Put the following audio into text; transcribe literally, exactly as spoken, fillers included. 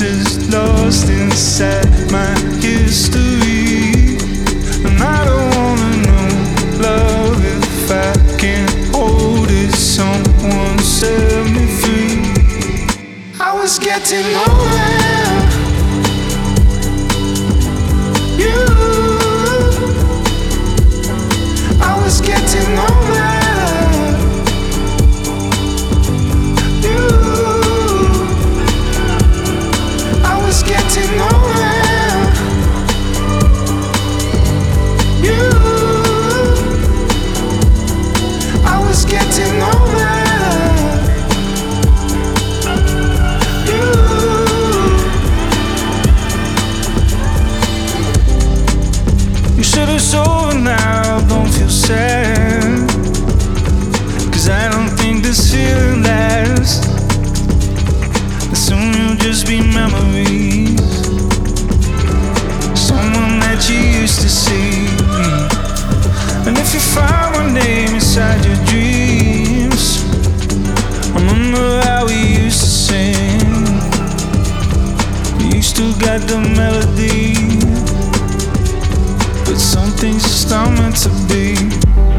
pieces lost inside my history. And I don't wanna know love if I can't hold it. Someone set me free. I was getting over you. I was getting over you. I was getting over you. I was getting over you. You said it's over now, don't feel sad, 'cause I don't think this feeling lasts. Soon you'll just be memories, someone that you used to see. And if you find my name inside your dreams, remember how we used to sing. You still got the melody, but some things just aren't meant to be.